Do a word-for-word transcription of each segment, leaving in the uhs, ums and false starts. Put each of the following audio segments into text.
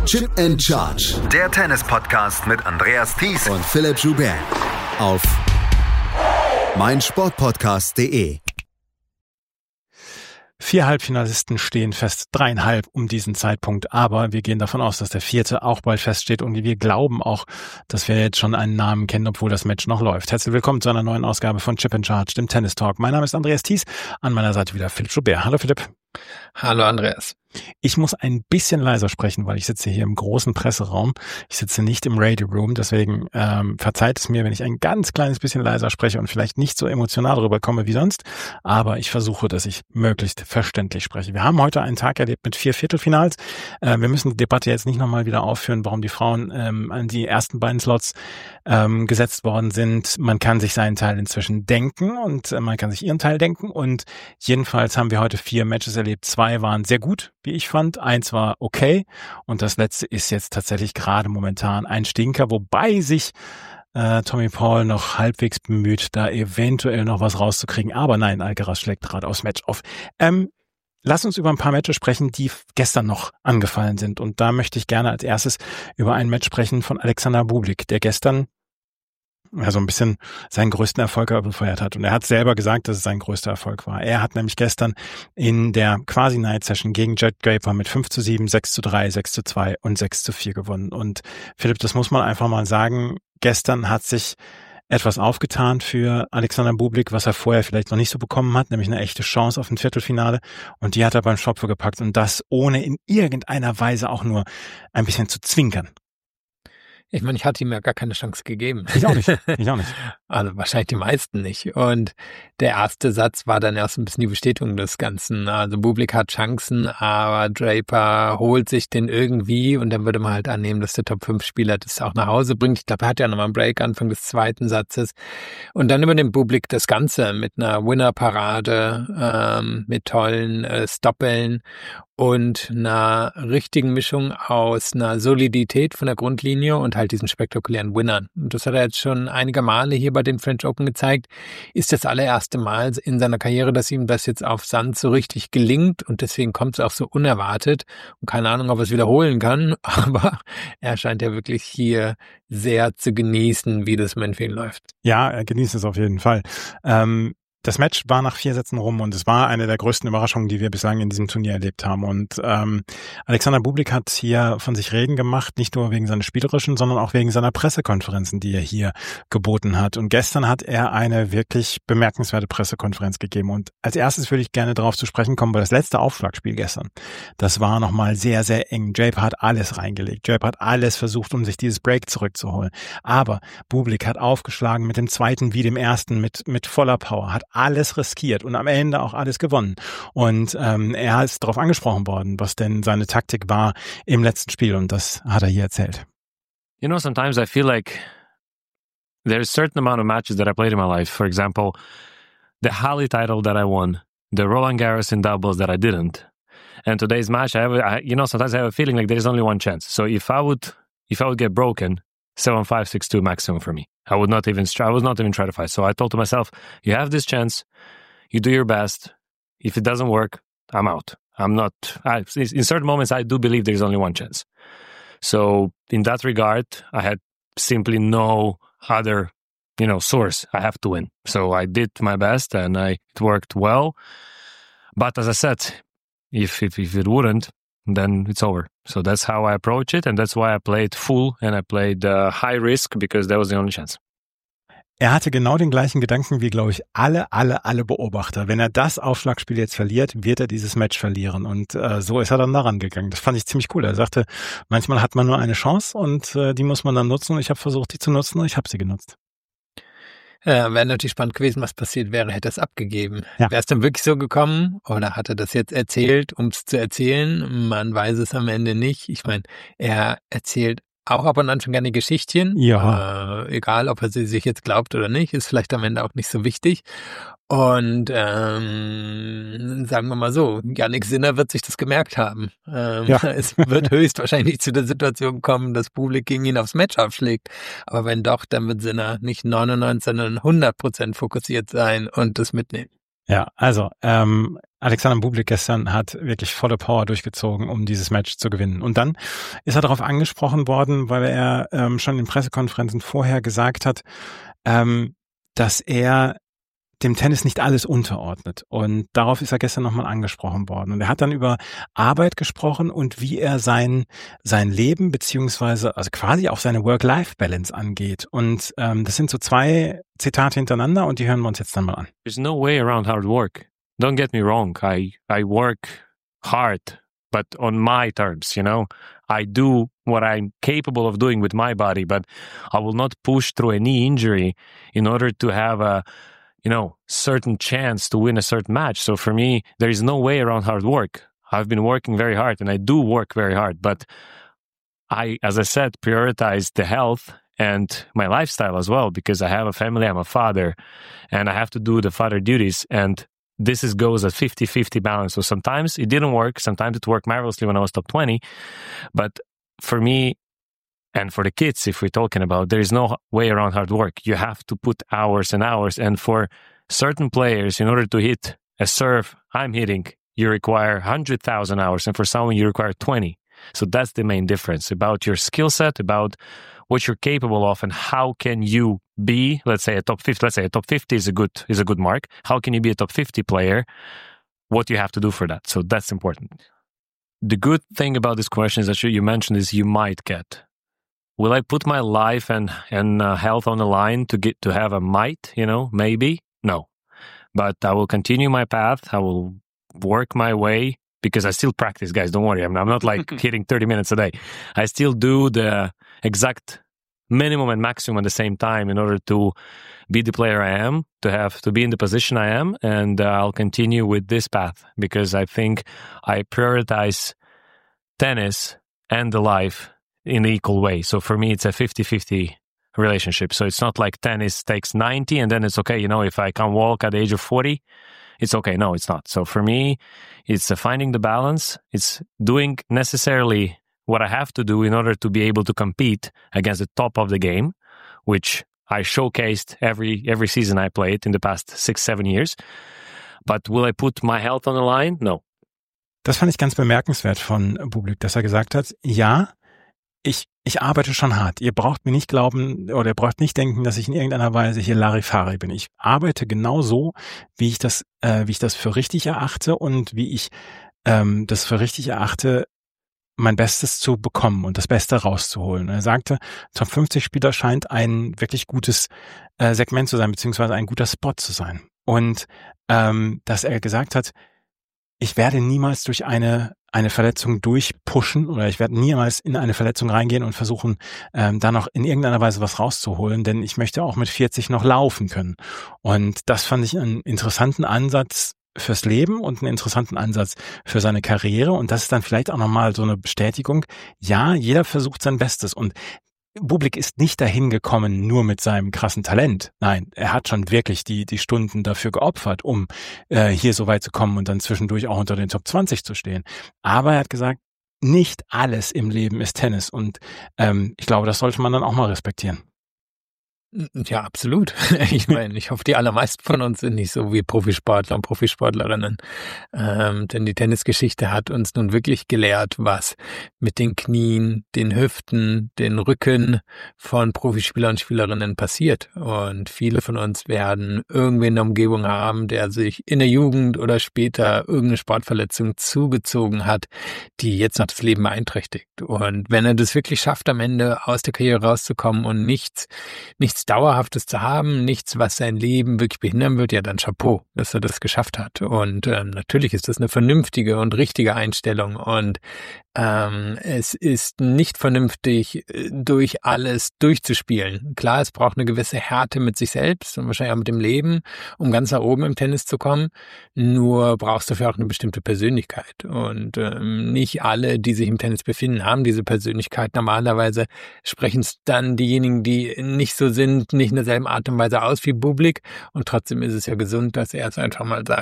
Chip and Charge. Der Tennis-Podcast mit Andreas Thies und Philipp Joubert. Auf meinsportpodcast punkt de. Vier Halbfinalisten stehen fest, dreieinhalb um diesen Zeitpunkt, aber wir gehen davon aus, dass der vierte auch bald feststeht und wir glauben auch, dass wir jetzt schon einen Namen kennen, obwohl das Match noch läuft. Herzlich willkommen zu einer neuen Ausgabe von Chip and Charge, dem Tennis Talk. Mein Name ist Andreas Thies, an meiner Seite wieder Philipp Joubert. Hallo Philipp. Hallo Andreas. Ich muss ein bisschen leiser sprechen, weil ich sitze hier im großen Presseraum. Ich sitze nicht im Radio Room, deswegen ähm, verzeiht es mir, wenn ich ein ganz kleines bisschen leiser spreche und vielleicht nicht so emotional rüberkomme wie sonst. Aber ich versuche, dass ich möglichst verständlich spreche. Wir haben heute einen Tag erlebt mit vier Viertelfinals. Äh, wir müssen die Debatte jetzt nicht nochmal wieder aufführen, warum die Frauen ähm, an die ersten beiden Slots ähm, gesetzt worden sind. Man kann sich seinen Teil inzwischen denken und äh, man kann sich ihren Teil denken. Und jedenfalls haben wir heute vier Matches erlebt. Zwei waren sehr gut, wie ich fand. Eins war okay und das letzte ist jetzt tatsächlich gerade momentan ein Stinker, wobei sich äh, Tommy Paul noch halbwegs bemüht, da eventuell noch was rauszukriegen. Aber nein, Alcaraz schlägt gerade aufs Match auf. Ähm, lass uns über ein paar Matches sprechen, die gestern noch angefallen sind. Und da möchte ich gerne als erstes über ein Match sprechen von Alexander Bublik, der gestern ja so ein bisschen seinen größten Erfolg befeuert hat. Und er hat selber gesagt, dass es sein größter Erfolg war. Er hat nämlich gestern in der Quasi-Night-Session gegen Jed Draper mit fünf zu sieben, sechs zu drei, sechs zu zwei und sechs zu vier gewonnen. Und Philipp, das muss man einfach mal sagen, gestern hat sich etwas aufgetan für Alexander Bublik, was er vorher vielleicht noch nicht so bekommen hat, nämlich eine echte Chance auf ein Viertelfinale. Und die hat er beim Schopfe gepackt und das ohne in irgendeiner Weise auch nur ein bisschen zu zwinkern. Ich meine, ich hatte ihm ja gar keine Chance gegeben. Ich auch nicht. Ich auch nicht. Also wahrscheinlich die meisten nicht. Und der erste Satz war dann erst ein bisschen die Bestätigung des Ganzen. Also Bublik hat Chancen, aber Draper holt sich den irgendwie und dann würde man halt annehmen, dass der Top fünf Spieler das auch nach Hause bringt. Ich glaube, er hat ja nochmal einen Break Anfang des zweiten Satzes. Und dann übernimmt Bublik das Ganze mit einer Winner-Parade, ähm, mit tollen äh, Stoppeln und einer richtigen Mischung aus einer Solidität von der Grundlinie und halt diesen spektakulären Winnern. Und das hat er jetzt schon einige Male hier bei den French Open gezeigt. Ist das allererste Mal in seiner Karriere, dass ihm das jetzt auf Sand so richtig gelingt und deswegen kommt es auch so unerwartet. Und keine Ahnung, ob er es wiederholen kann, aber er scheint ja wirklich hier sehr zu genießen, wie das Moment für ihn läuft. Ja, er genießt es auf jeden Fall. Ähm Das Match war nach vier Sätzen rum und es war eine der größten Überraschungen, die wir bislang in diesem Turnier erlebt haben. Und ähm, Alexander Bublik hat hier von sich reden gemacht, nicht nur wegen seiner spielerischen, sondern auch wegen seiner Pressekonferenzen, die er hier geboten hat. Und gestern hat er eine wirklich bemerkenswerte Pressekonferenz gegeben. Und als erstes würde ich gerne darauf zu sprechen kommen, weil das letzte Aufschlagspiel gestern, das war nochmal sehr, sehr eng. Draper hat alles reingelegt. Draper hat alles versucht, um sich dieses Break zurückzuholen. Aber Bublik hat aufgeschlagen mit dem zweiten wie dem ersten, mit mit voller Power, hat alles riskiert und am Ende auch alles gewonnen. Und ähm, er ist darauf angesprochen worden, was denn seine Taktik war im letzten Spiel und das hat er hier erzählt. You know, sometimes I feel like there's a certain amount of matches that I played in my life. For example, the Halle title that I won, the Roland Garros in doubles that I didn't. And today's match, I have, I, you know, sometimes I have a feeling like there is only one chance. So if I would, if I would get broken, seven five, six two maximum for me. I would not even try, I would not even try to fight. So I told to myself, you have this chance, you do your best. If it doesn't work, I'm out. I'm not, I, in certain moments, I do believe there's only one chance. So in that regard, I had simply no other, you know, source. I have to win. So I did my best and I, it worked well. But as I said, if, if, if it wouldn't, then it's over. So that's how I approach it, and that's why I played full and I played uh, high risk because that was the only chance. Er hatte genau den gleichen Gedanken wie, glaube ich, alle, alle, alle Beobachter. Wenn er das Aufschlagspiel jetzt verliert, wird er dieses Match verlieren. Und äh, so ist er dann daran gegangen. Das fand ich ziemlich cool. Er sagte, manchmal hat man nur eine Chance und äh, die muss man dann nutzen. Und ich habe versucht, die zu nutzen und ich habe sie genutzt. Ja, wäre natürlich spannend gewesen, was passiert wäre, hätte er es abgegeben. Ja. Wäre es dann wirklich so gekommen oder hat er das jetzt erzählt, um es zu erzählen? Man weiß es am Ende nicht. Ich meine, er erzählt auch ab und an schon gerne Geschichtchen. Ja. Äh, egal, ob er sie sich jetzt glaubt oder nicht, ist vielleicht am Ende auch nicht so wichtig. Und ähm, sagen wir mal so, Jannik Sinner wird sich das gemerkt haben. Ähm, ja. Es wird höchstwahrscheinlich zu der Situation kommen, dass Bublik gegen ihn aufs Match aufschlägt. Aber wenn doch, dann wird Sinner nicht neunundneunzig, sondern hundert Prozent fokussiert sein und das mitnehmen. Ja, also ähm, Alexander Bublik gestern hat wirklich volle Power durchgezogen, um dieses Match zu gewinnen. Und dann ist er darauf angesprochen worden, weil er ähm, schon in Pressekonferenzen vorher gesagt hat, ähm, dass er dem Tennis nicht alles unterordnet. Und darauf ist er gestern nochmal angesprochen worden. Und er hat dann über Arbeit gesprochen und wie er sein sein Leben beziehungsweise also quasi auch seine Work-Life-Balance angeht. Und ähm, das sind so zwei Zitate hintereinander und die hören wir uns jetzt dann mal an. There's no way around hard work. Don't get me wrong. I, I work hard, but on my terms, you know. I do what I'm capable of doing with my body, but I will not push through a knee injury in order to have a you know, certain chance to win a certain match. So for me, there is no way around hard work. I've been working very hard and I do work very hard, but I, as I said, prioritize the health and my lifestyle as well because I have a family, I'm a father, and I have to do the father duties. And this is goes at fifty-fifty balance. So sometimes it didn't work. Sometimes it worked marvelously when I was top twenty. But for me, and for the kids, if we're talking about, there is no way around hard work. You have to put hours and hours. And for certain players, in order to hit a serve I'm hitting, you require one hundred thousand hours. And for someone, you require twenty. So that's the main difference about your skill set, about what you're capable of, and how can you be, let's say a top fifty, let's say a top fifty is a good, is a good mark. How can you be a top fifty player? What do you have to do for that? So that's important. The good thing about this question is that you mentioned is you might get. Will I put my life and and uh, health on the line to get to have a might? You know, maybe no, but I will continue my path. I will work my way because I still practice, guys. Don't worry, I'm, I'm not like hitting thirty minutes a day. I still do the exact minimum and maximum at the same time in order to be the player I am, to have to be in the position I am, and uh, I'll continue with this path because I think I prioritize tennis and the life in the equal way. So for me, it's a fifty-fifty relationship. So it's not like tennis takes ninety and then it's okay, you know, if I can walk at the age of forty, it's okay. No, it's not. So for me, it's uh, finding the balance. It's doing necessarily what I have to do in order to be able to compete against the top of the game, which I showcased every every season I played in the past six, seven years. But will I put my health on the line? No. Das fand ich ganz bemerkenswert von Bublik, dass er gesagt hat, ja, Ich, ich arbeite schon hart. Ihr braucht mir nicht glauben oder ihr braucht nicht denken, dass ich in irgendeiner Weise hier Larifari bin. Ich arbeite genau so, wie ich das, äh, wie ich das für richtig erachte und wie ich ähm, das für richtig erachte, mein Bestes zu bekommen und das Beste rauszuholen. Er sagte, Top fünfzig Spieler scheint ein wirklich gutes äh, Segment zu sein, beziehungsweise ein guter Spot zu sein. Und ähm, dass er gesagt hat, ich werde niemals durch eine eine Verletzung durchpushen oder ich werde niemals in eine Verletzung reingehen und versuchen, ähm, da noch in irgendeiner Weise was rauszuholen, denn ich möchte auch mit vierzig noch laufen können. Und das fand ich einen interessanten Ansatz fürs Leben und einen interessanten Ansatz für seine Karriere. Und das ist dann vielleicht auch nochmal so eine Bestätigung. Ja, jeder versucht sein Bestes und Bublik ist nicht dahin gekommen nur mit seinem krassen Talent. Nein, er hat schon wirklich die die Stunden dafür geopfert, um äh, hier so weit zu kommen und dann zwischendurch auch unter den Top zwanzig zu stehen. Aber er hat gesagt, nicht alles im Leben ist Tennis und ähm, ich glaube, das sollte man dann auch mal respektieren. Ja, absolut. Ich meine, ich hoffe, die allermeisten von uns sind nicht so wie Profisportler und Profisportlerinnen. Ähm, denn die Tennisgeschichte hat uns nun wirklich gelehrt, was mit den Knien, den Hüften, den Rücken von Profispielern und Spielerinnen passiert. Und viele von uns werden irgendwen in der Umgebung haben, der sich in der Jugend oder später irgendeine Sportverletzung zugezogen hat, die jetzt noch das Leben beeinträchtigt. Und wenn er das wirklich schafft, am Ende aus der Karriere rauszukommen und nichts, nichts Dauerhaftes zu haben, nichts, was sein Leben wirklich behindern wird, ja dann Chapeau, dass er das geschafft hat. Und ähm, natürlich ist das eine vernünftige und richtige Einstellung und ähm, es ist nicht vernünftig, durch alles durchzuspielen. Klar, es braucht eine gewisse Härte mit sich selbst und wahrscheinlich auch mit dem Leben, um ganz nach oben im Tennis zu kommen. Nur brauchst du dafür auch eine bestimmte Persönlichkeit. Und ähm, nicht alle, die sich im Tennis befinden, haben diese Persönlichkeit. Normalerweise sprechen es dann diejenigen, die nicht so sind, nicht in derselben Art und Weise aus wie Bublik. Und trotzdem ist es ja gesund, dass er es einfach mal sagt.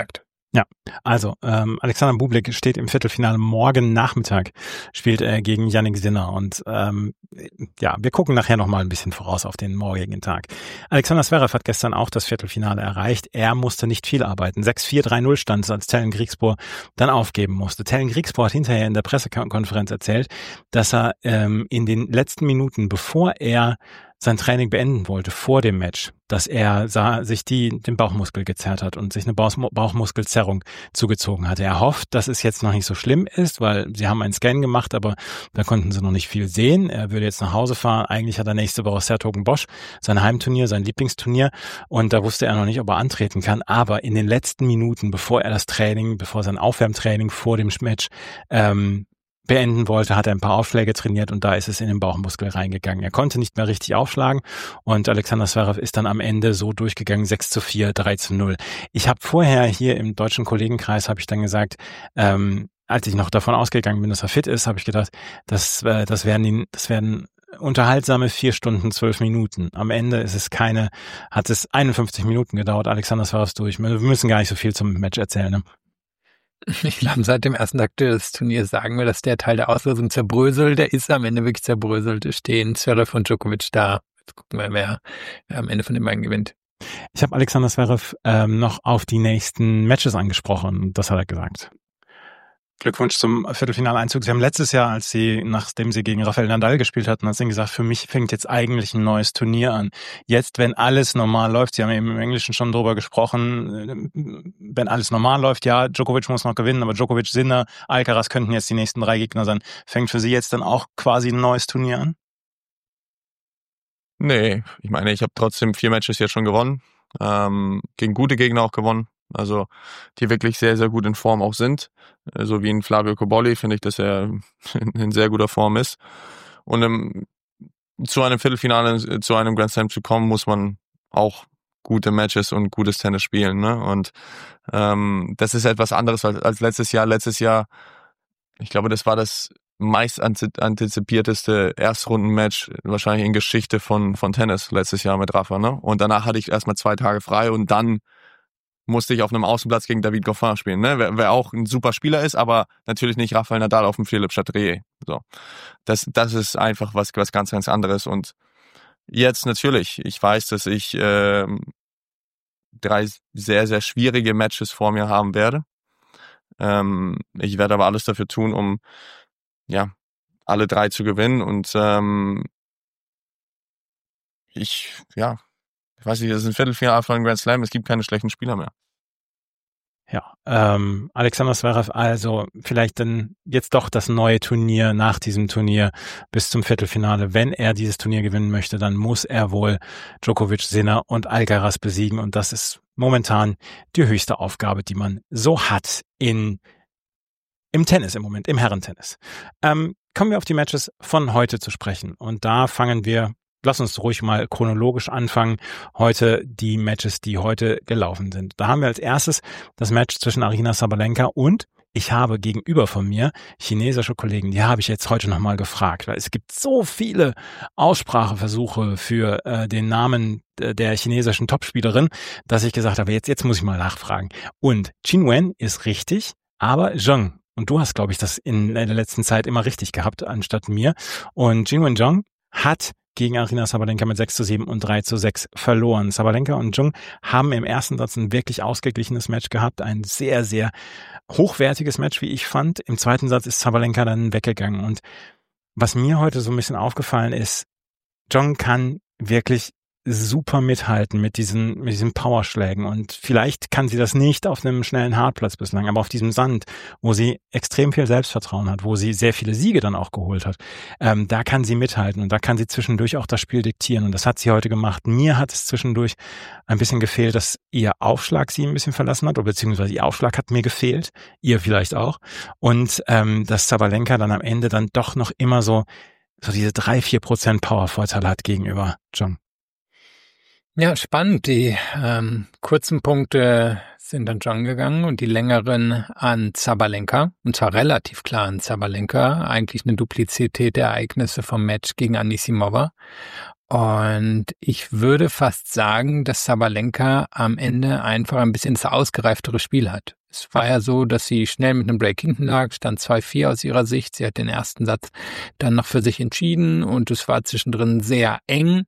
Ja, also ähm, Alexander Bublik steht im Viertelfinale. Morgen Nachmittag spielt er gegen Jannik Sinner und ähm, ja, wir gucken nachher noch mal ein bisschen voraus auf den morgigen Tag. Alexander Zverev hat gestern auch das Viertelfinale erreicht. Er musste nicht viel arbeiten. sechs vier, drei null stand es, als Tellen Griekspoor dann aufgeben musste. Tellen Griekspoor hat hinterher in der Pressekonferenz erzählt, dass er ähm, in den letzten Minuten, bevor er sein Training beenden wollte vor dem Match, dass er sah, sich die den Bauchmuskel gezerrt hat und sich eine Bauchmuskelzerrung zugezogen hatte. Er hofft, dass es jetzt noch nicht so schlimm ist, weil sie haben einen Scan gemacht, aber da konnten sie noch nicht viel sehen. Er würde jetzt nach Hause fahren. Eigentlich hat er nächste Woche Sertogenbosch, sein Heimturnier, sein Lieblingsturnier, und da wusste er noch nicht, ob er antreten kann. Aber in den letzten Minuten, bevor er das Training, bevor sein Aufwärmtraining vor dem Match ähm, beenden wollte, hat er ein paar Aufschläge trainiert und da ist es in den Bauchmuskel reingegangen. Er konnte nicht mehr richtig aufschlagen und Alexander Zverev ist dann am Ende so durchgegangen, sechs zu vier, drei zu null. Ich habe vorher hier im deutschen Kollegenkreis, habe ich dann gesagt, ähm, als ich noch davon ausgegangen bin, dass er fit ist, habe ich gedacht, das, äh, das werden ihn, das werden unterhaltsame vier Stunden, zwölf Minuten. Am Ende ist es keine, hat es einundfünfzig Minuten gedauert, Alexander Zverev durch. Wir müssen gar nicht so viel zum Match erzählen, ne? Ich glaube, seit dem ersten Tag des Turniers sagen wir, dass der Teil der Auslosung zerbröselt. Der ist am Ende wirklich zerbröselt. Es stehen Zverev und Djokovic da. Jetzt gucken wir, wer, wer am Ende von den beiden gewinnt. Ich habe Alexander Zverev ähm, noch auf die nächsten Matches angesprochen. Das hat er gesagt. Glückwunsch zum Viertelfinaleinzug. Sie haben letztes Jahr, als sie, nachdem sie gegen Rafael Nadal gespielt hatten, hat sie gesagt, für mich fängt jetzt eigentlich ein neues Turnier an. Jetzt, wenn alles normal läuft, Sie haben eben im Englischen schon drüber gesprochen, wenn alles normal läuft, ja, Djokovic muss noch gewinnen, aber Djokovic, Sinner, Alcaraz könnten jetzt die nächsten drei Gegner sein. Fängt für Sie jetzt dann auch quasi ein neues Turnier an? Nee, ich meine, ich habe trotzdem vier Matches jetzt schon gewonnen, ähm, gegen gute Gegner auch gewonnen. Also die wirklich sehr, sehr gut in Form auch sind. So wie in Flavio Cobolli finde ich, dass er in sehr guter Form ist. Und im, zu einem Viertelfinale, zu einem Grand Slam zu kommen, muss man auch gute Matches und gutes Tennis spielen. Ne? Und ähm, das ist etwas anderes als, als letztes Jahr. Letztes Jahr, ich glaube, das war das meist antizipierteste Erstrundenmatch wahrscheinlich in Geschichte von von Tennis letztes Jahr mit Rafa. Ne? Und danach hatte ich erstmal zwei Tage frei und dann musste ich auf einem Außenplatz gegen David Goffin spielen, ne? Wer, wer auch ein super Spieler ist, aber natürlich nicht Rafael Nadal auf dem Philippe Chatrier. So, das, das ist einfach was, was ganz, ganz anderes. Und jetzt natürlich, ich weiß, dass ich äh, drei sehr, sehr schwierige Matches vor mir haben werde. Ähm, ich werde aber alles dafür tun, um ja alle drei zu gewinnen. Und ähm, ich, ja. Ich weiß nicht, das ist ein Viertelfinale von Grand Slam, es gibt keine schlechten Spieler mehr. Ja, ähm, Alexander Zverev, also vielleicht dann jetzt doch das neue Turnier nach diesem Turnier bis zum Viertelfinale. Wenn er dieses Turnier gewinnen möchte, dann muss er wohl Djokovic, Sinner und Alcaraz besiegen und das ist momentan die höchste Aufgabe, die man so hat in im Tennis im Moment, im Herrentennis. Ähm, kommen wir auf die Matches von heute zu sprechen und da fangen wir Lass uns ruhig mal chronologisch anfangen. Heute die Matches, die heute gelaufen sind. Da haben wir als erstes das Match zwischen Aryna Sabalenka und ich habe gegenüber von mir chinesische Kollegen, die habe ich jetzt heute nochmal gefragt, weil es gibt so viele Ausspracheversuche für äh, den Namen der chinesischen Topspielerin, dass ich gesagt habe, jetzt, jetzt muss ich mal nachfragen. Und Qin Wen ist richtig, aber Zheng. Und du hast, glaube ich, das in der letzten Zeit immer richtig gehabt, anstatt mir. Und Qin Wen Zheng hat gegen Aryna Sabalenka mit sechs zu sieben und drei zu sechs verloren. Sabalenka und Zheng haben im ersten Satz ein wirklich ausgeglichenes Match gehabt, ein sehr, sehr hochwertiges Match, wie ich fand. Im zweiten Satz ist Sabalenka dann weggegangen und was mir heute so ein bisschen aufgefallen ist, Zheng kann wirklich super mithalten mit diesen mit diesen Powerschlägen und vielleicht kann sie das nicht auf einem schnellen Hartplatz bislang, aber auf diesem Sand, wo sie extrem viel Selbstvertrauen hat, wo sie sehr viele Siege dann auch geholt hat, ähm, da kann sie mithalten und da kann sie zwischendurch auch das Spiel diktieren und das hat sie heute gemacht. Mir hat es zwischendurch ein bisschen gefehlt, dass ihr Aufschlag sie ein bisschen verlassen hat oder beziehungsweise ihr Aufschlag hat mir gefehlt, ihr vielleicht auch und ähm, dass Sabalenka dann am Ende dann doch noch immer so so diese drei, vier Prozent Powervorteil hat gegenüber Zheng. Ja, spannend. Die ähm, kurzen Punkte sind an Zheng gegangen und die längeren an Sabalenka. Und zwar relativ klar an Sabalenka. Eigentlich eine Duplizität der Ereignisse vom Match gegen Anisimova. Und ich würde fast sagen, dass Sabalenka am Ende einfach ein bisschen das ausgereiftere Spiel hat. Es war ja so, dass sie schnell mit einem Break hinten lag, stand zwei vier aus ihrer Sicht. Sie hat den ersten Satz dann noch für sich entschieden und es war zwischendrin sehr eng.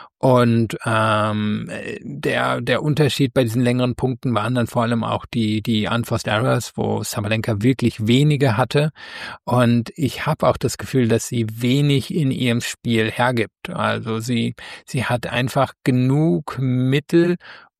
Und ähm, der der Unterschied bei diesen längeren Punkten waren dann vor allem auch die die Unforced Errors, wo Sabalenka wirklich wenige hatte. Und ich habe auch das Gefühl, dass sie wenig in ihrem Spiel hergibt. Also sie sie hat einfach genug Mittel,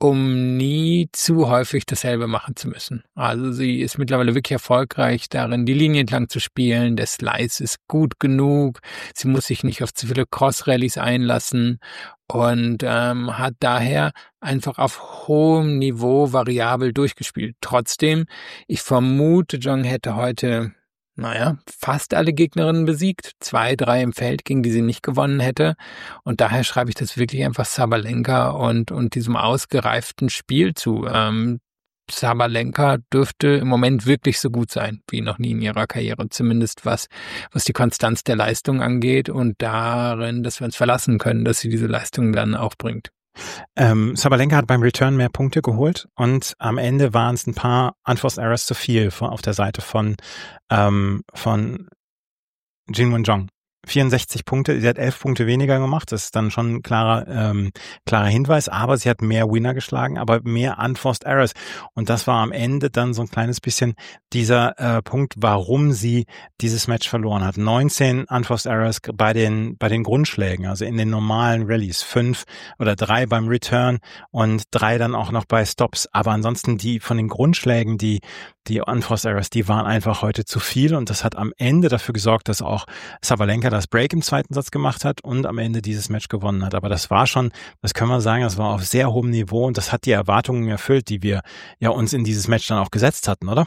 um nie zu häufig dasselbe machen zu müssen. Also sie ist mittlerweile wirklich erfolgreich darin, die Linie entlang zu spielen. Der Slice ist gut genug. Sie muss sich nicht auf zu viele Cross-Rallies einlassen und ähm, hat daher einfach auf hohem Niveau variabel durchgespielt. Trotzdem, ich vermute, Zhang hätte heute naja, fast alle Gegnerinnen besiegt. Zwei, drei im Feld, gegen die sie nicht gewonnen hätte. Und daher schreibe ich das wirklich einfach Sabalenka und und diesem ausgereiften Spiel zu. Ähm, Sabalenka dürfte im Moment wirklich so gut sein, wie noch nie in ihrer Karriere. Zumindest was was die Konstanz der Leistung angeht und darin, dass wir uns verlassen können, dass sie diese Leistung dann auch bringt. Ähm, Sabalenka hat beim Return mehr Punkte geholt und am Ende waren es ein paar Unforced Errors zu viel von, auf der Seite von ähm, von Jinwon Zhang. vierundsechzig Punkte, sie hat elf Punkte weniger gemacht, das ist dann schon ein klarer, ähm, klarer Hinweis, aber sie hat mehr Winner geschlagen, aber mehr Unforced Errors und das war am Ende dann so ein kleines bisschen dieser äh, Punkt, warum sie dieses Match verloren hat. neunzehn Unforced Errors bei den bei den Grundschlägen, also in den normalen Rallyes, fünf oder drei beim Return und drei dann auch noch bei Stops, aber ansonsten die von den Grundschlägen, die die Unforced Errors, die waren einfach heute zu viel und das hat am Ende dafür gesorgt, dass auch Sabalenka das Break im zweiten Satz gemacht hat und am Ende dieses Match gewonnen hat. Aber das war schon, das können wir sagen, das war auf sehr hohem Niveau und das hat die Erwartungen erfüllt, die wir ja uns in dieses Match dann auch gesetzt hatten, oder?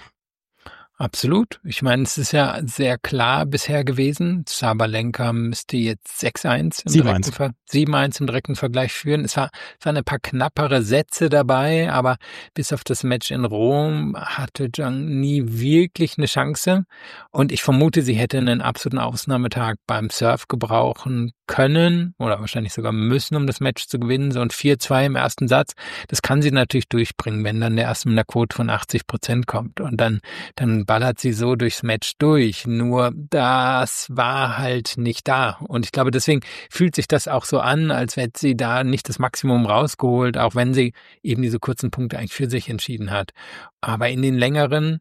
Absolut. Ich meine, es ist ja sehr klar bisher gewesen. Sabalenka müsste jetzt sechs eins im sieben direkten Ver- sieben eins im direkten Vergleich führen. Es war, es waren ein paar knappere Sätze dabei, aber bis auf das Match in Rom hatte Zhang nie wirklich eine Chance. Und ich vermute, sie hätte einen absoluten Ausnahmetag beim Surf gebrauchen können oder wahrscheinlich sogar müssen, um das Match zu gewinnen. So ein vier zwei im ersten Satz, das kann sie natürlich durchbringen, wenn dann der erste mit einer Quote von achtzig Prozent kommt. Und dann, dann ballert sie so durchs Match durch. Nur das war halt nicht da. Und ich glaube, deswegen fühlt sich das auch so an, als hätte sie da nicht das Maximum rausgeholt, auch wenn sie eben diese kurzen Punkte eigentlich für sich entschieden hat. Aber in den längeren,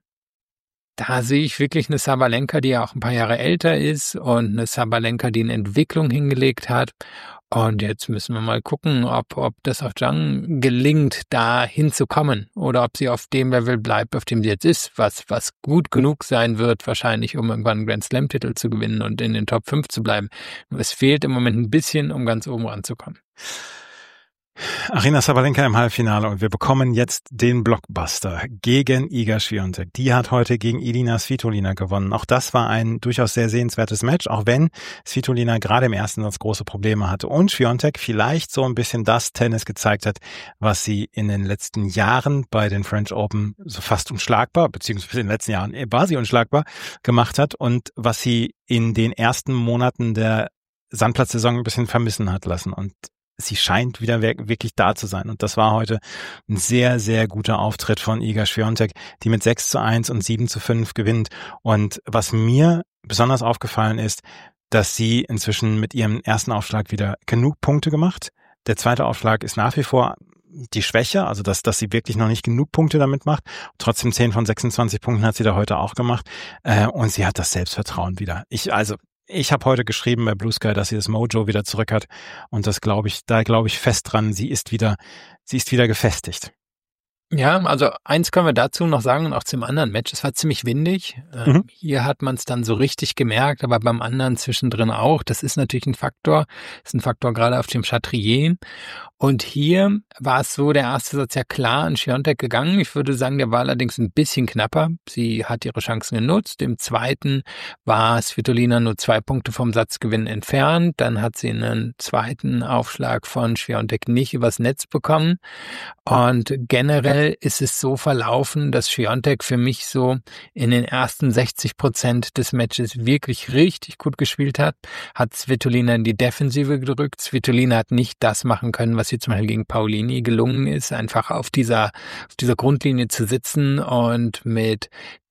da sehe ich wirklich eine Sabalenka, die ja auch ein paar Jahre älter ist und eine Sabalenka, die eine Entwicklung hingelegt hat. Und jetzt müssen wir mal gucken, ob ob das auf Zhang gelingt, da hinzukommen oder ob sie auf dem Level bleibt, auf dem sie jetzt ist, was was gut genug sein wird, wahrscheinlich, um irgendwann einen Grand Slam-Titel zu gewinnen und in den Top fünf zu bleiben. Nur es fehlt im Moment ein bisschen, um ganz oben ranzukommen. Aryna Sabalenka im Halbfinale und wir bekommen jetzt den Blockbuster gegen Iga Swiatek. Die hat heute gegen Elina Svitolina gewonnen. Auch das war ein durchaus sehr sehenswertes Match, auch wenn Svitolina gerade im ersten Satz große Probleme hatte und Swiatek vielleicht so ein bisschen das Tennis gezeigt hat, was sie in den letzten Jahren bei den French Open so fast unschlagbar, beziehungsweise in den letzten Jahren war sie unschlagbar gemacht hat und was sie in den ersten Monaten der Sandplatzsaison ein bisschen vermissen hat lassen. Und sie scheint wieder wirklich da zu sein. Und das war heute ein sehr, sehr guter Auftritt von Iga Swiatek, die mit sechs zu eins und sieben zu fünf gewinnt. Und was mir besonders aufgefallen ist, dass sie inzwischen mit ihrem ersten Aufschlag wieder genug Punkte gemacht. Der zweite Aufschlag ist nach wie vor die Schwäche, also dass, dass sie wirklich noch nicht genug Punkte damit macht. Trotzdem zehn von sechsundzwanzig Punkten hat sie da heute auch gemacht. Und sie hat das Selbstvertrauen wieder. Ich, also, Ich habe heute geschrieben bei Blue Sky, dass sie das Mojo wieder zurück hat und das glaube ich, da glaube ich fest dran. Sie ist wieder, sie ist wieder gefestigt. Ja, also eins können wir dazu noch sagen und auch zum anderen Match. Es war ziemlich windig. Ähm, Mhm. Hier hat man es dann so richtig gemerkt, aber beim anderen zwischendrin auch. Das ist natürlich ein Faktor. Das ist ein Faktor gerade auf dem Chatrier. Und hier war es so, der erste Satz ja klar an Swiatek gegangen. Ich würde sagen, der war allerdings ein bisschen knapper. Sie hat ihre Chancen genutzt. Im zweiten war Svitolina nur zwei Punkte vom Satzgewinn entfernt. Dann hat sie einen zweiten Aufschlag von Swiatek nicht übers Netz bekommen. Und generell Fall ist es so verlaufen, dass Swiatek für mich so in den ersten sechzig Prozent des Matches wirklich richtig gut gespielt hat, hat Svitolina in die Defensive gedrückt. Svitolina hat nicht das machen können, was hier zum Beispiel gegen Paolini gelungen ist, einfach auf dieser, auf dieser Grundlinie zu sitzen und mit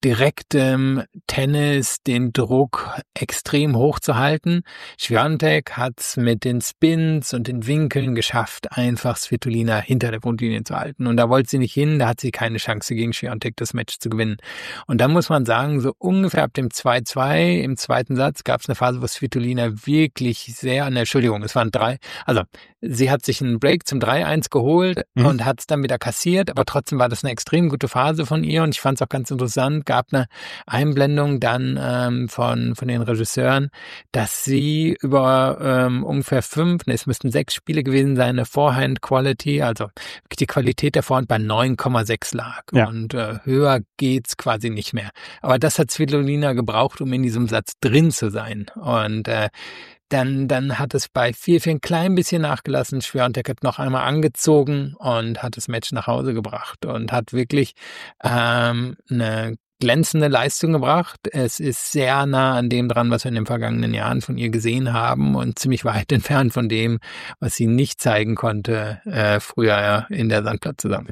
direktem Tennis den Druck extrem hoch zu halten. Swiatek hat es mit den Spins und den Winkeln geschafft, einfach Svitolina hinter der Grundlinie zu halten. Und da wollte sie nicht hin, da hat sie keine Chance gegen Swiatek das Match zu gewinnen. Und da muss man sagen, so ungefähr ab dem zwei zwei im zweiten Satz gab es eine Phase, wo Svitolina wirklich sehr, ne, Entschuldigung, es waren drei, also sie hat sich einen Break zum drei eins geholt mhm. und hat es dann wieder kassiert, aber trotzdem war das eine extrem gute Phase von ihr und ich fand es auch ganz interessant, gab eine Einblendung dann ähm, von von den Regisseuren, dass sie über ähm, ungefähr fünf, ne, es müssten sechs Spiele gewesen sein, eine Forehand Quality, also die Qualität der Vorhand bei neun Komma sechs lag ja. und äh, höher geht's quasi nicht mehr. Aber das hat Svitolina gebraucht, um in diesem Satz drin zu sein und äh, Dann, dann hat es bei vier vier ein klein bisschen nachgelassen. Swiatek hat noch einmal angezogen und hat das Match nach Hause gebracht und hat wirklich ähm, eine glänzende Leistung gebracht. Es ist sehr nah an dem dran, was wir in den vergangenen Jahren von ihr gesehen haben und ziemlich weit entfernt von dem, was sie nicht zeigen konnte äh, früher in der Sandplatzsaison.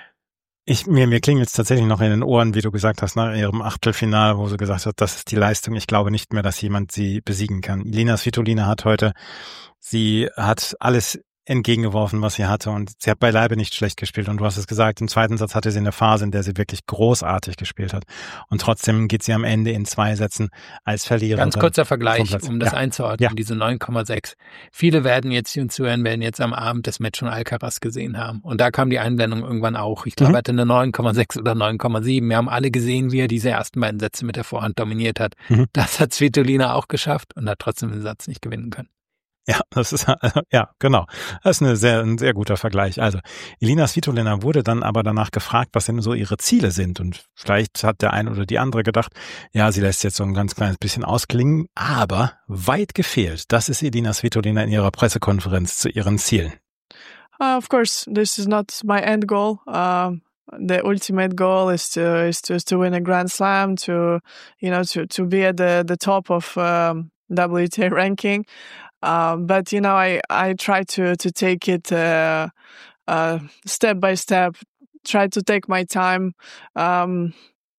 Ich, mir, mir klingelt es tatsächlich noch in den Ohren, wie du gesagt hast, nach ihrem Achtelfinale, wo sie gesagt hat, das ist die Leistung. Ich glaube nicht mehr, dass jemand sie besiegen kann. Elina Svitolina hat heute, sie hat alles entgegengeworfen, was sie hatte und sie hat beileibe nicht schlecht gespielt und du hast es gesagt, im zweiten Satz hatte sie eine Phase, in der sie wirklich großartig gespielt hat und trotzdem geht sie am Ende in zwei Sätzen als Verliererin. Ganz kurzer Vergleich, um das ja. einzuordnen, ja. diese neun Komma sechs. Viele werden jetzt, die uns zuhören, werden jetzt am Abend das Match von Alcaraz gesehen haben und da kam die Einblendung irgendwann auch. Ich glaube, mhm. er hatte eine neun Komma sechs oder neun Komma sieben. Wir haben alle gesehen, wie er diese ersten beiden Sätze mit der Vorhand dominiert hat. Mhm. Das hat Svitolina auch geschafft und hat trotzdem den Satz nicht gewinnen können. Ja, das ist, ja, genau. Das ist eine sehr, ein sehr guter Vergleich. Also, Elina Svitolina wurde dann aber danach gefragt, was denn so ihre Ziele sind. Und vielleicht hat der eine oder die andere gedacht, ja, sie lässt jetzt so ein ganz kleines bisschen ausklingen, aber weit gefehlt. Das ist Elina Svitolina in ihrer Pressekonferenz zu ihren Zielen. Uh, of course, this is not my end goal. Um, the ultimate goal is to, is to, is to win a Grand Slam, to, you know, to, to be at the, the top of um, W T A ranking. Um, but, you know, I, I try to, to take it uh, uh, step by step, try to take my time. Um,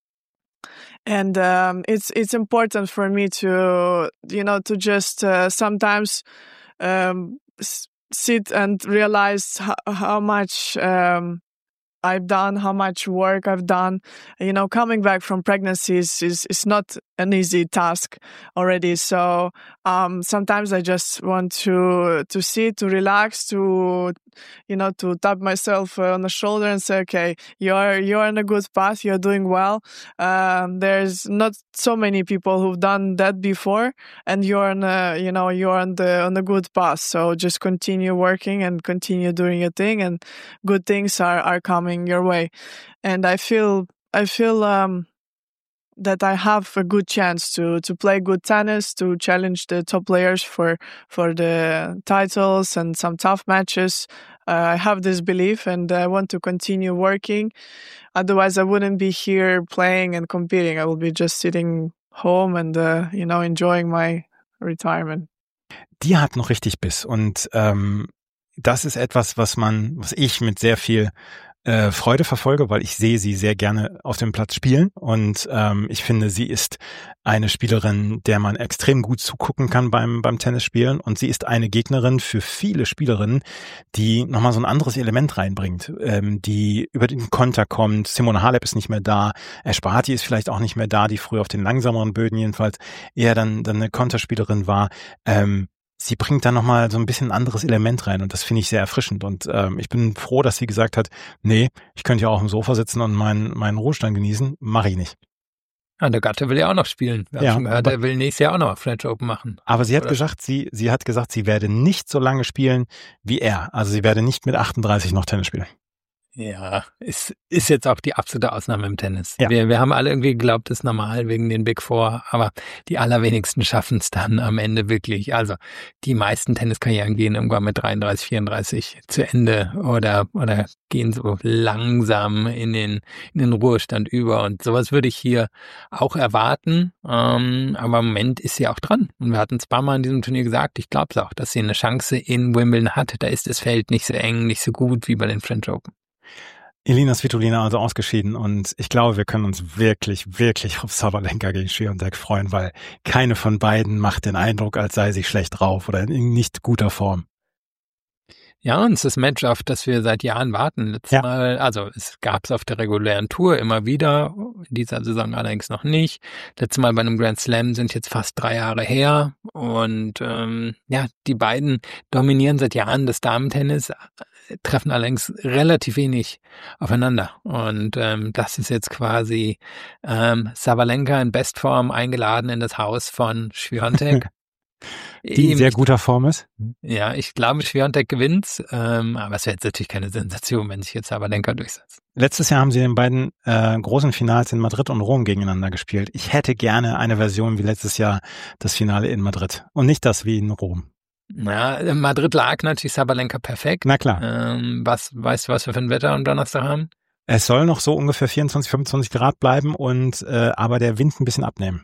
and um, it's it's important for me to, you know, to just uh, sometimes um, s- sit and realize how, how much um, I've done, how much work I've done. You know, coming back from pregnancy is, is, is not an easy task already. So um, sometimes I just want to to sit, to relax, to, you know, to tap myself on the shoulder and say, okay, you're you're on a good path, you're doing well. Um, there's not so many people who've done that before, and you're on a, you know, you're on the on a good path. So just continue working and continue doing your thing, and good things are, are coming your way. And I feel I feel um, that I have a good chance to to play good tennis, to challenge the top players for for the titles and some tough matches. Uh, I have this belief, and I want to continue working. Otherwise, I wouldn't be here playing and competing. I will be just sitting home and uh, you know, enjoying my retirement. Die hat noch richtig Biss und ähm, das ist etwas, was man, was ich mit sehr viel Äh, Freude verfolge, weil ich sehe sie sehr gerne auf dem Platz spielen und ähm, ich finde, sie ist eine Spielerin, der man extrem gut zugucken kann beim beim Tennisspielen und sie ist eine Gegnerin für viele Spielerinnen, die nochmal so ein anderes Element reinbringt, ähm, die über den Konter kommt. Simona Halep ist nicht mehr da, Esparti ist vielleicht auch nicht mehr da, die früher auf den langsameren Böden jedenfalls eher dann, dann eine Konterspielerin war. Ähm, Sie bringt da nochmal so ein bisschen ein anderes Element rein und das finde ich sehr erfrischend und ähm, ich bin froh, dass sie gesagt hat, nee, ich könnte ja auch im Sofa sitzen und meinen meinen Ruhestand genießen, mache ich nicht. Ja, der Gatte will ja auch noch spielen. Wir ja, haben schon gehört, er will nächstes Jahr auch noch French Open machen. Aber sie hat Oder? gesagt, sie sie hat gesagt, sie werde nicht so lange spielen wie er. Also sie werde nicht mit achtunddreißig noch Tennis spielen. Ja, ist, ist jetzt auch die absolute Ausnahme im Tennis. Ja. Wir, wir haben alle irgendwie geglaubt, das ist normal wegen den Big Four, aber die allerwenigsten schaffen es dann am Ende wirklich. Also die meisten Tenniskarrieren gehen irgendwann mit dreiunddreißig, vierunddreißig zu Ende oder, oder gehen so langsam in den, in den Ruhestand über. Und sowas würde ich hier auch erwarten. Ähm, aber im Moment ist sie auch dran. Und wir hatten es ein paar Mal in diesem Turnier gesagt, ich glaube es auch, dass sie eine Chance in Wimbledon hat. Da ist das Feld nicht so eng, nicht so gut wie bei den French Open. Elina Svitolina also ausgeschieden und ich glaube, wir können uns wirklich, wirklich auf Sabalenka gegen Swiatek freuen, weil keine von beiden macht den Eindruck, als sei sie schlecht drauf oder in nicht guter Form. Ja, und es ist das Match, auf das wir seit Jahren warten. Letztes Ja. Mal, also es gab es auf der regulären Tour immer wieder, in dieser Saison allerdings noch nicht. Letztes Mal bei einem Grand Slam sind jetzt fast drei Jahre her und ähm, ja, die beiden dominieren seit Jahren das Damentennis, treffen allerdings relativ wenig aufeinander. Und ähm, das ist jetzt quasi ähm, Sabalenka in Bestform eingeladen in das Haus von Swiatek. Die in sehr guter Form ist. Ja, ich glaube, Swiatek gewinnt, ähm, aber es wäre jetzt natürlich keine Sensation, wenn sich jetzt Sabalenka durchsetzt. Letztes Jahr haben sie in beiden äh, großen Finals in Madrid und Rom gegeneinander gespielt. Ich hätte gerne eine Version wie letztes Jahr das Finale in Madrid und nicht das wie in Rom. Ja, in Madrid lag natürlich Sabalenka perfekt. Na klar. Ähm, was, weißt du, was wir für ein Wetter am Donnerstag haben? Es soll noch so ungefähr vierundzwanzig, fünfundzwanzig Grad bleiben und äh, aber der Wind ein bisschen abnehmen.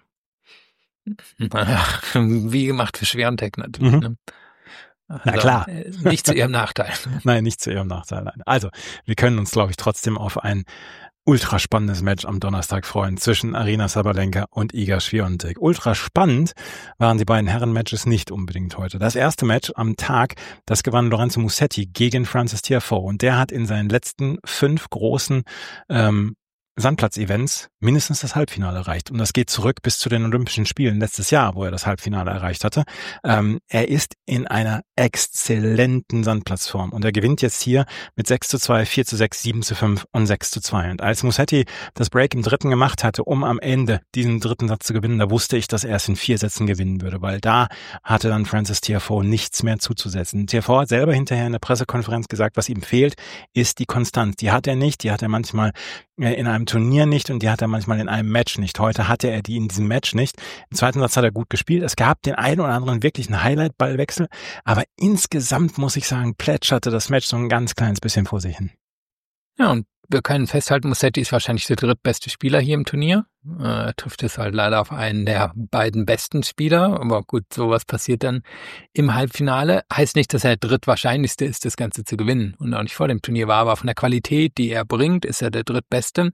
Wie gemacht für Swiatek natürlich. Mhm. Ne? Also, Na klar. äh, Nicht zu ihrem Nachteil. Nein, nicht zu ihrem Nachteil. Nein. Also, wir können uns, glaube ich, trotzdem auf ein ultra spannendes Match am Donnerstag freuen zwischen Aryna Sabalenka und Iga Swiatek. Ultra spannend waren die beiden Herren-Matches nicht unbedingt heute. Das erste Match am Tag, das gewann Lorenzo Musetti gegen Frances Tiafoe und der hat in seinen letzten fünf großen ähm, Sandplatz-Events mindestens das Halbfinale erreicht. Und das geht zurück bis zu den Olympischen Spielen letztes Jahr, wo er das Halbfinale erreicht hatte. Ähm, er ist in einer exzellenten Sandplatzform und er gewinnt jetzt hier mit sechs zu zwei, vier zu sechs, sieben zu fünf und sechs zu zwei. Und als Musetti das Break im dritten gemacht hatte, um am Ende diesen dritten Satz zu gewinnen, da wusste ich, dass er es in vier Sätzen gewinnen würde, weil da hatte dann Frances Tiafoe nichts mehr zuzusetzen. Tiafoe hat selber hinterher in der Pressekonferenz gesagt, was ihm fehlt, ist die Konstanz. Die hat er nicht, die hat er manchmal in einem Turnier nicht und die hat er manchmal in einem Match nicht. Heute hatte er die in diesem Match nicht. Im zweiten Satz hat er gut gespielt. Es gab den einen oder anderen wirklichen Highlight-Ballwechsel, aber insgesamt muss ich sagen, plätscherte das Match so ein ganz kleines bisschen vor sich hin. Ja, und wir können festhalten, Musetti ist wahrscheinlich der drittbeste Spieler hier im Turnier. Er trifft es halt leider auf einen der beiden besten Spieler. Aber gut, sowas passiert dann im Halbfinale. Heißt nicht, dass er der drittwahrscheinlichste ist, das Ganze zu gewinnen. Und auch nicht vor dem Turnier war, aber von der Qualität, die er bringt, ist er der drittbeste.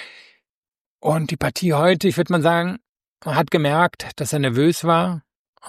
Und die Partie heute, ich würde mal sagen, man hat gemerkt, dass er nervös war.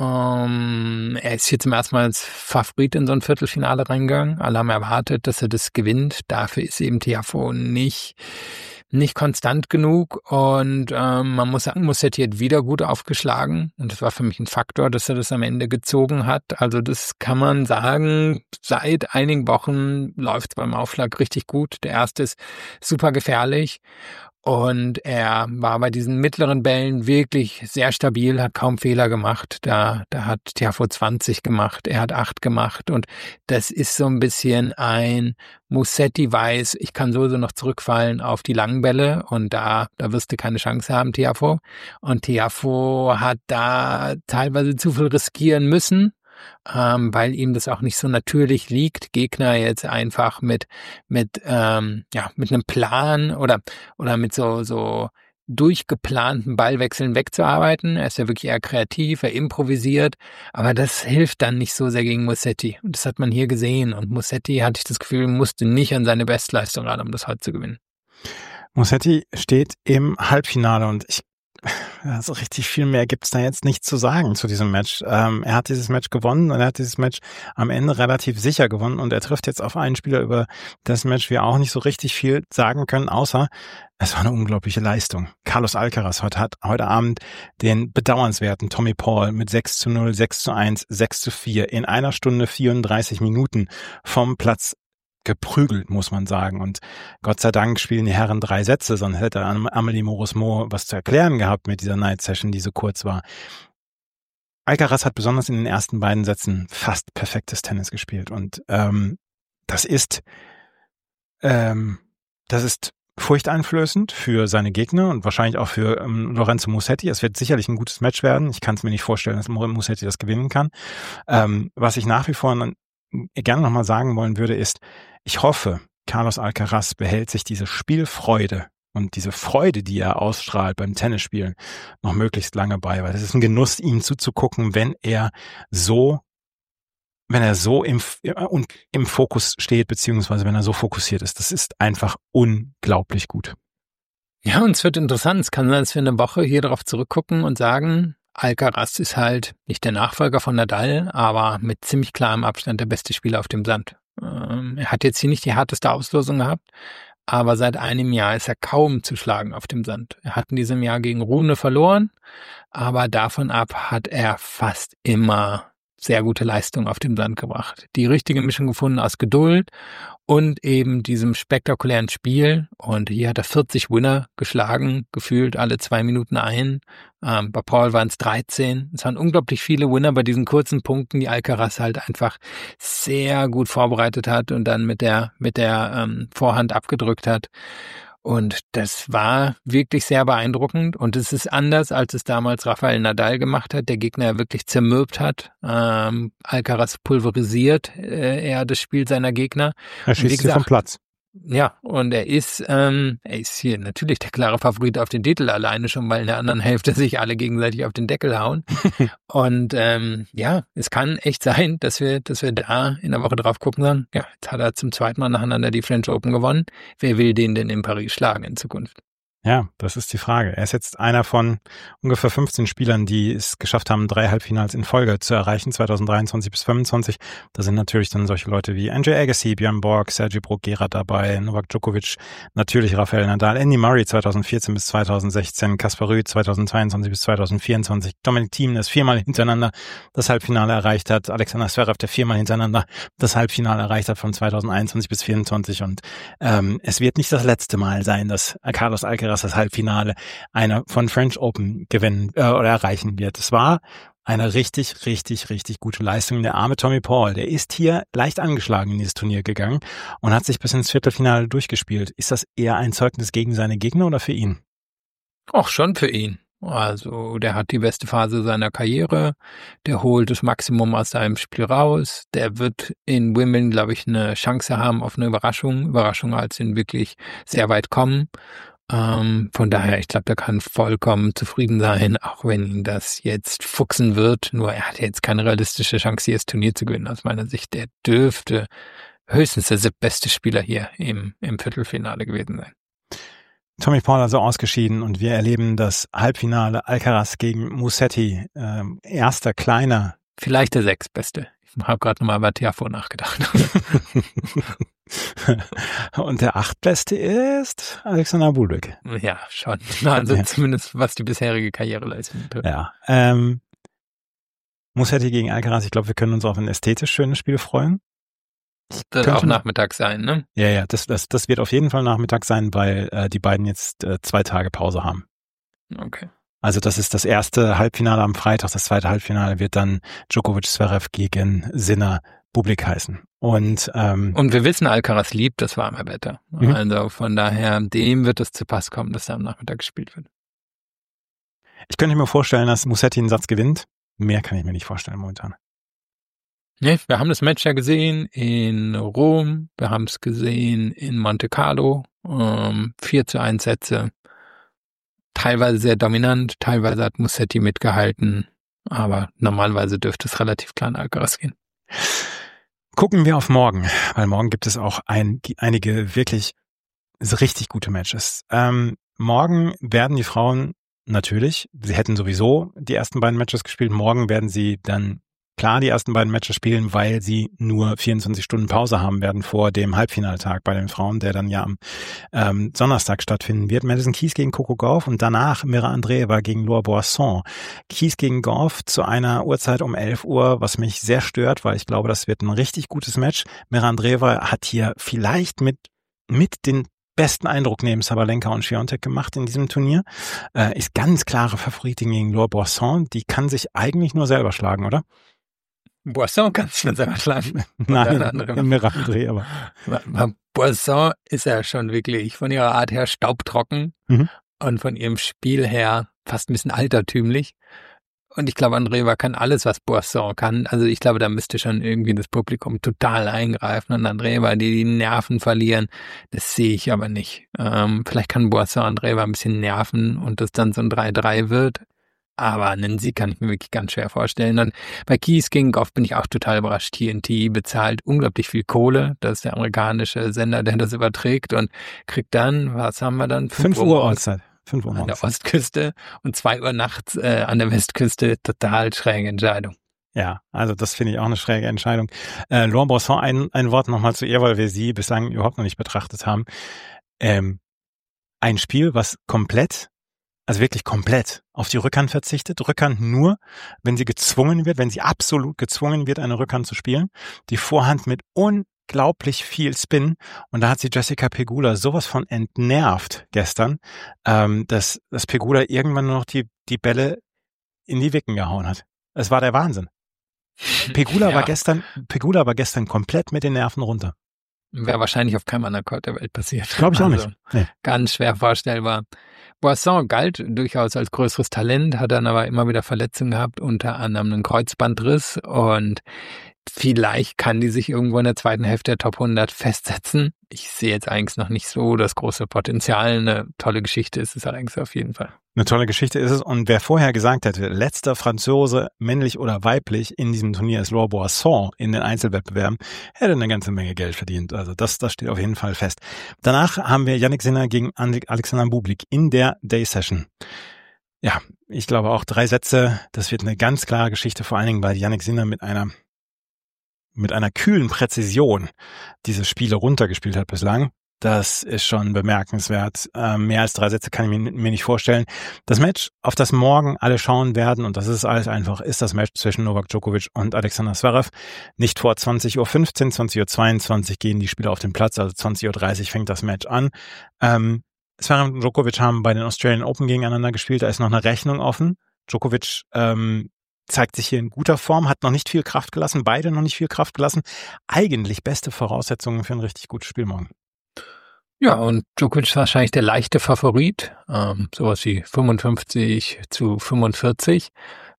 Um, er ist hier zum ersten Mal als Favorit in so ein Viertelfinale reingegangen. Alle haben erwartet, dass er das gewinnt. Dafür ist eben Tiafoe nicht, nicht konstant genug. Und ähm, man muss sagen, Musetti hat wieder gut aufgeschlagen. Und das war für mich ein Faktor, dass er das am Ende gezogen hat. Also das kann man sagen, seit einigen Wochen läuft es beim Aufschlag richtig gut. Der erste ist super gefährlich. Und er war bei diesen mittleren Bällen wirklich sehr stabil, hat kaum Fehler gemacht. Da, da hat Tiafoe zwanzig gemacht, er hat acht gemacht. Und das ist so ein bisschen ein Musetti weiß, ich kann sowieso noch zurückfallen auf die langen Bälle. Und da, da wirst du keine Chance haben, Tiafoe. Und Tiafoe hat da teilweise zu viel riskieren müssen. Ähm, weil ihm das auch nicht so natürlich liegt, Gegner jetzt einfach mit mit ähm, ja mit einem Plan oder oder mit so so durchgeplanten Ballwechseln wegzuarbeiten. Er ist ja wirklich eher kreativ, er improvisiert, aber das hilft dann nicht so sehr gegen Musetti. Und das hat man hier gesehen. Und Musetti, hatte ich das Gefühl, musste nicht an seine Bestleistung ran, um das heute zu gewinnen. Musetti steht im Halbfinale und ich Also richtig viel mehr gibt's da jetzt nicht zu sagen zu diesem Match. Ähm, er hat dieses Match gewonnen und er hat dieses Match am Ende relativ sicher gewonnen und er trifft jetzt auf einen Spieler, über das Match wir auch nicht so richtig viel sagen können, außer es war eine unglaubliche Leistung. Carlos Alcaraz heute hat heute Abend den bedauernswerten Tommy Paul mit sechs zu null, sechs zu eins, sechs zu vier in einer Stunde vierunddreißig Minuten vom Platz geprügelt, muss man sagen. Und Gott sei Dank spielen die Herren drei Sätze, sonst hätte Amélie Mauresmo was zu erklären gehabt mit dieser Night Session, die so kurz war. Alcaraz hat besonders in den ersten beiden Sätzen fast perfektes Tennis gespielt. Und ähm, das ist ähm, das ist furchteinflößend für seine Gegner und wahrscheinlich auch für ähm, Lorenzo Musetti. Es wird sicherlich ein gutes Match werden. Ich kann es mir nicht vorstellen, dass Musetti das gewinnen kann. Ähm, was ich nach wie vor noch, gerne nochmal sagen wollen würde, ist, ich hoffe, Carlos Alcaraz behält sich diese Spielfreude und diese Freude, die er ausstrahlt beim Tennisspielen, noch möglichst lange bei, weil es ist ein Genuss, ihm zuzugucken, wenn er so wenn er so im, im, im Fokus steht, beziehungsweise wenn er so fokussiert ist. Das ist einfach unglaublich gut. Ja, und es wird interessant. Es kann sein, dass wir eine Woche hier darauf zurückgucken und sagen, Alcaraz ist halt nicht der Nachfolger von Nadal, aber mit ziemlich klarem Abstand der beste Spieler auf dem Sand. Ähm, er hat jetzt hier nicht die härteste Auslosung gehabt, aber seit einem Jahr ist er kaum zu schlagen auf dem Sand. Er hat in diesem Jahr gegen Rune verloren, aber davon ab hat er fast immer sehr gute Leistung auf dem Sand gebracht. Die richtige Mischung gefunden aus Geduld und eben diesem spektakulären Spiel. Und hier hat er vierzig Winner geschlagen, gefühlt alle zwei Minuten ein. Ähm, bei Paul waren es dreizehn. Es waren unglaublich viele Winner bei diesen kurzen Punkten, die Alcaraz halt einfach sehr gut vorbereitet hat und dann mit der mit der ähm, Vorhand abgedrückt hat. Und das war wirklich sehr beeindruckend. Und es ist anders, als es damals Rafael Nadal gemacht hat, der Gegner wirklich zermürbt hat. Ähm, Alcaraz pulverisiert äh, eher das Spiel seiner Gegner. Er schießt sie vom Platz. Ja, und er ist, ähm, er ist hier natürlich der klare Favorit auf den Titel, alleine schon, weil in der anderen Hälfte sich alle gegenseitig auf den Deckel hauen. Und ähm, ja, es kann echt sein, dass wir, dass wir da in der Woche drauf gucken sagen, ja, jetzt hat er zum zweiten Mal nacheinander die French Open gewonnen. Wer will den denn in Paris schlagen in Zukunft? Ja, das ist die Frage. Er ist jetzt einer von ungefähr fünfzehn Spielern, die es geschafft haben, drei Halbfinals in Folge zu erreichen, zwanzig dreiundzwanzig bis fünfundzwanzig. Da sind natürlich dann solche Leute wie Andre Agassi, Björn Borg, Sergio Bruguera dabei, Novak Djokovic, natürlich Rafael Nadal, Andy Murray zwanzig vierzehn bis zwanzig sechzehn, Kaspar Ruud zwanzig zweiundzwanzig bis zwanzig vierundzwanzig, Dominic Thiem, das viermal hintereinander das Halbfinale erreicht hat, Alexander Zverev, der viermal hintereinander das Halbfinale erreicht hat von zwanzig einundzwanzig bis vierundzwanzig. Und ähm, es wird nicht das letzte Mal sein, dass Carlos Alcaraz das Halbfinale einer von French Open gewinnen äh, oder erreichen wird. Es war eine richtig, richtig, richtig gute Leistung. Der arme Tommy Paul, der ist hier leicht angeschlagen in dieses Turnier gegangen und hat sich bis ins Viertelfinale durchgespielt. Ist das eher ein Zeugnis gegen seine Gegner oder für ihn? Auch schon für ihn. Also der hat die beste Phase seiner Karriere, der holt das Maximum aus seinem Spiel raus, der wird in Wimbledon, glaube ich, eine Chance haben auf eine Überraschung, Überraschung als ihn wirklich sehr weit kommen. Ähm, von daher, ich glaube, der kann vollkommen zufrieden sein, auch wenn ihn das jetzt fuchsen wird. Nur er hat jetzt keine realistische Chance, hier das Turnier zu gewinnen. Aus meiner Sicht, der dürfte höchstens der siebtbeste Spieler hier im, im Viertelfinale gewesen sein. Tommy Paul also ausgeschieden und wir erleben das Halbfinale Alcaraz gegen Musetti. Ähm, erster kleiner. Vielleicht der sechstbeste. Ich habe gerade nochmal über Tiafoe nachgedacht. Und der achtbeste ist Alexander Bublik. Ja, schon. Also ja. Zumindest was die bisherige Karriereleistung betrifft. Ja. Ähm, Musetti gegen Alcaraz, ich glaube, wir können uns auf ein ästhetisch schönes Spiel freuen. Das wird auch Nachmittag sein, ne? Ja, ja, das, das, das wird auf jeden Fall Nachmittag sein, weil äh, die beiden jetzt äh, zwei Tage Pause haben. Okay. Also das ist das erste Halbfinale am Freitag, das zweite Halbfinale wird dann Djokovic Zverev gegen Sinner Bublik heißen. Und ähm, und wir wissen, Alcaraz liebt das warme Wetter. Mhm. Also von daher, dem wird es zu Pass kommen, dass er am Nachmittag gespielt wird. Ich könnte mir vorstellen, dass Musetti einen Satz gewinnt. Mehr kann ich mir nicht vorstellen momentan. Nee, wir haben das Match ja gesehen in Rom, wir haben es gesehen in Monte Carlo, ähm, vier zu eins Sätze. Teilweise sehr dominant, teilweise hat Musetti mitgehalten, aber normalerweise dürfte es relativ klar an Alcaraz gehen. Gucken wir auf morgen, weil morgen gibt es auch ein, einige wirklich richtig gute Matches. Ähm, morgen werden die Frauen natürlich, sie hätten sowieso die ersten beiden Matches gespielt, morgen werden sie dann klar die ersten beiden Matches spielen, weil sie nur vierundzwanzig Stunden Pause haben werden vor dem Halbfinaltag bei den Frauen, der dann ja am ähm, Donnerstag stattfinden wird. Madison Keys gegen Coco Gauff und danach Mira Andreeva gegen Laure Boisson. Keys gegen Gauff zu einer Uhrzeit um elf Uhr, was mich sehr stört, weil ich glaube, das wird ein richtig gutes Match. Mira Andreeva hat hier vielleicht mit mit den besten Eindruck neben Sabalenka und Świątek gemacht in diesem Turnier. Äh, ist ganz klare Favoritin gegen Laure Boisson. Die kann sich eigentlich nur selber schlagen, oder? Boisson kann sich dann selber schlagen. Nein, André, aber. Boisson ist ja schon wirklich von ihrer Art her staubtrocken mhm. und von ihrem Spiel her fast ein bisschen altertümlich. Und ich glaube, Andreeva kann alles, was Boisson kann. Also ich glaube, da müsste schon irgendwie das Publikum total eingreifen. Und Andreeva, die die Nerven verlieren, das sehe ich aber nicht. Ähm, vielleicht kann Boisson Andreeva ein bisschen nerven und das dann so ein drei drei wird. Aber einen Sieg kann ich mir wirklich ganz schwer vorstellen. Und bei Keys King Goff bin ich auch total überrascht. T N T bezahlt unglaublich viel Kohle. Das ist der amerikanische Sender, der das überträgt und kriegt dann, was haben wir dann? fünf Uhr Ortszeit. fünf Uhr an der Ostküste und zwei Uhr nachts äh, an der Westküste. Total schräge Entscheidung. Ja, also das finde ich auch eine schräge Entscheidung. Äh, Laurent Boisson, ein, ein Wort nochmal zu ihr, weil wir sie bislang überhaupt noch nicht betrachtet haben. Ähm, ein Spiel, was komplett Also wirklich komplett auf die Rückhand verzichtet. Rückhand nur, wenn sie gezwungen wird, wenn sie absolut gezwungen wird, eine Rückhand zu spielen. Die Vorhand mit unglaublich viel Spin. Und da hat sie Jessica Pegula sowas von entnervt gestern, ähm, dass, dass Pegula irgendwann nur noch die, die Bälle in die Wicken gehauen hat. Es war der Wahnsinn. Pegula ja. war gestern, Pegula war gestern komplett mit den Nerven runter. Wäre wahrscheinlich auf keinem anderen Court der Welt passiert. Glaube ich auch also, nicht. Nee. Ganz schwer vorstellbar. Boisson galt durchaus als größeres Talent, hat dann aber immer wieder Verletzungen gehabt, unter anderem einen Kreuzbandriss und vielleicht kann die sich irgendwo in der zweiten Hälfte der Top hundert festsetzen. Ich sehe jetzt eigentlich noch nicht so das große Potenzial. Eine tolle Geschichte ist es allerdings auf jeden Fall. Eine tolle Geschichte ist es. Und wer vorher gesagt hätte, letzter Franzose, männlich oder weiblich, in diesem Turnier ist Laurent Boisson in den Einzelwettbewerben, hätte eine ganze Menge Geld verdient. Also das, das steht auf jeden Fall fest. Danach haben wir Jannik Sinner gegen Alexander Bublik in der Day Session. Ja, ich glaube auch drei Sätze. Das wird eine ganz klare Geschichte, vor allen Dingen, weil Jannik Sinner mit einer mit einer kühlen Präzision diese Spiele runtergespielt hat bislang. Das ist schon bemerkenswert. Ähm, mehr als drei Sätze kann ich mir, mir nicht vorstellen. Das Match, auf das morgen alle schauen werden, und das ist alles einfach, ist das Match zwischen Novak Djokovic und Alexander Zverev. Nicht vor zwanzig Uhr fünfzehn, zwanzig Uhr zweiundzwanzig gehen die Spieler auf den Platz, also zwanzig Uhr dreißig fängt das Match an. Ähm, Zverev und Djokovic haben bei den Australian Open gegeneinander gespielt, da ist noch eine Rechnung offen. Djokovic ähm, zeigt sich hier in guter Form, hat noch nicht viel Kraft gelassen, beide noch nicht viel Kraft gelassen. Eigentlich beste Voraussetzungen für ein richtig gutes Spiel morgen. Ja, und Djokovic ist wahrscheinlich der leichte Favorit, ähm, sowas wie fünfundfünfzig zu fünfundvierzig.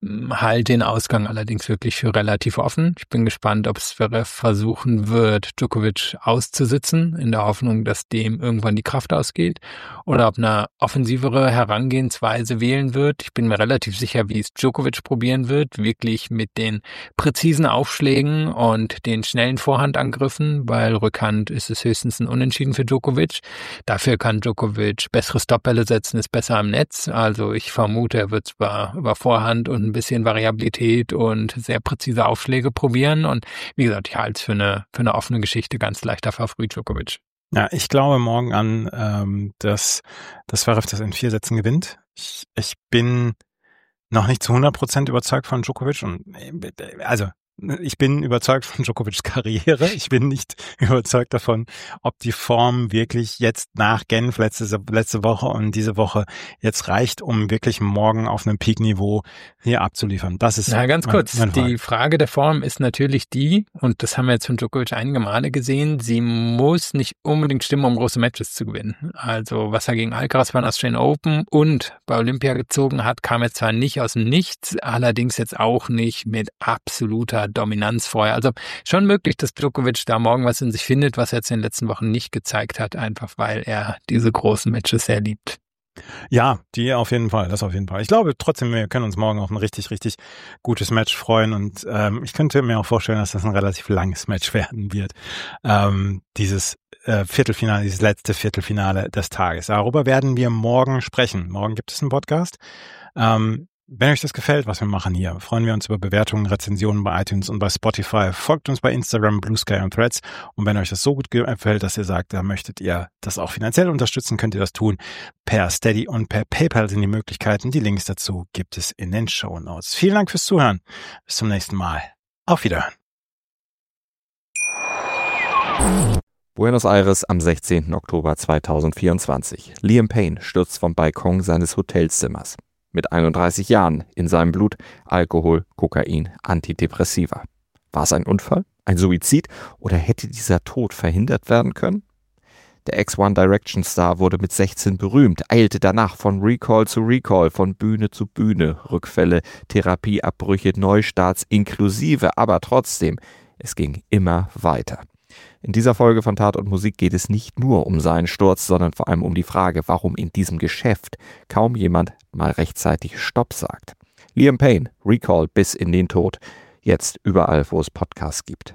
Halt den Ausgang allerdings wirklich für relativ offen. Ich bin gespannt, ob Zverev versuchen wird, Djokovic auszusitzen, in der Hoffnung, dass dem irgendwann die Kraft ausgeht, oder ob eine offensivere Herangehensweise wählen wird. Ich bin mir relativ sicher, wie es Djokovic probieren wird, wirklich mit den präzisen Aufschlägen und den schnellen Vorhandangriffen, weil Rückhand ist es höchstens ein Unentschieden für Djokovic. Dafür kann Djokovic bessere Stoppbälle setzen, ist besser am Netz. Also ich vermute, er wird zwar über Vorhand und ein bisschen Variabilität und sehr präzise Aufschläge probieren. Und wie gesagt, ich halte es für eine, für eine offene Geschichte, ganz leichter Favorit Djokovic. Ja, ich glaube morgen an, ähm, dass, dass Zverev das in vier Sätzen gewinnt. Ich, ich bin noch nicht zu hundert Prozent überzeugt von Djokovic. Und also ich bin überzeugt von Djokovic's Karriere. Ich bin nicht überzeugt davon, ob die Form wirklich jetzt nach Genf letzte, letzte Woche und diese Woche jetzt reicht, um wirklich morgen auf einem Peak-Niveau hier abzuliefern. Das ist Na, ganz mein, kurz. Mein die Frage der Form ist natürlich die, und das haben wir jetzt von Djokovic einige Male gesehen, sie muss nicht unbedingt stimmen, um große Matches zu gewinnen. Also was er gegen Alcaraz bei den Australian Open und bei Olympia gezogen hat, kam jetzt zwar nicht aus dem Nichts, allerdings jetzt auch nicht mit absoluter Dominanz vorher. Also schon möglich, dass Djokovic da morgen was in sich findet, was er jetzt in den letzten Wochen nicht gezeigt hat, einfach weil er diese großen Matches sehr liebt. Ja, die auf jeden Fall, das auf jeden Fall. Ich glaube trotzdem, wir können uns morgen auf ein richtig, richtig gutes Match freuen, und ähm, ich könnte mir auch vorstellen, dass das ein relativ langes Match werden wird. Ähm, dieses äh, Viertelfinale, dieses letzte Viertelfinale des Tages. Darüber werden wir morgen sprechen. Morgen gibt es einen Podcast. Ähm, Wenn euch das gefällt, was wir machen hier, freuen wir uns über Bewertungen, Rezensionen bei iTunes und bei Spotify. Folgt uns bei Instagram, Blue Sky und Threads. Und wenn euch das so gut gefällt, dass ihr sagt, da möchtet ihr das auch finanziell unterstützen, könnt ihr das tun. Per Steady und per PayPal sind die Möglichkeiten. Die Links dazu gibt es in den Shownotes. Vielen Dank fürs Zuhören. Bis zum nächsten Mal. Auf Wiederhören. Buenos Aires am sechzehnten Oktober zweitausendvierundzwanzig. Liam Payne stürzt vom Balkon seines Hotelzimmers. Mit einunddreißig Jahren, in seinem Blut Alkohol, Kokain, Antidepressiva. War es ein Unfall? Ein Suizid? Oder hätte dieser Tod verhindert werden können? Der Ex-One Direction Star wurde mit sechzehn berühmt, eilte danach von Recall zu Recall, von Bühne zu Bühne, Rückfälle, Therapieabbrüche, Neustarts inklusive, aber trotzdem, es ging immer weiter. In dieser Folge von Tat und Musik geht es nicht nur um seinen Sturz, sondern vor allem um die Frage, warum in diesem Geschäft kaum jemand mal rechtzeitig Stopp sagt. Liam Payne, Recall bis in den Tod, jetzt überall, wo es Podcasts gibt.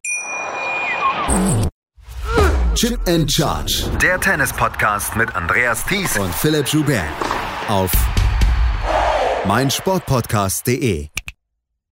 Chip and Charge. Der Tennis-Podcast mit Andreas Thies und Philipp Joubert auf meinsportpodcast punkt de.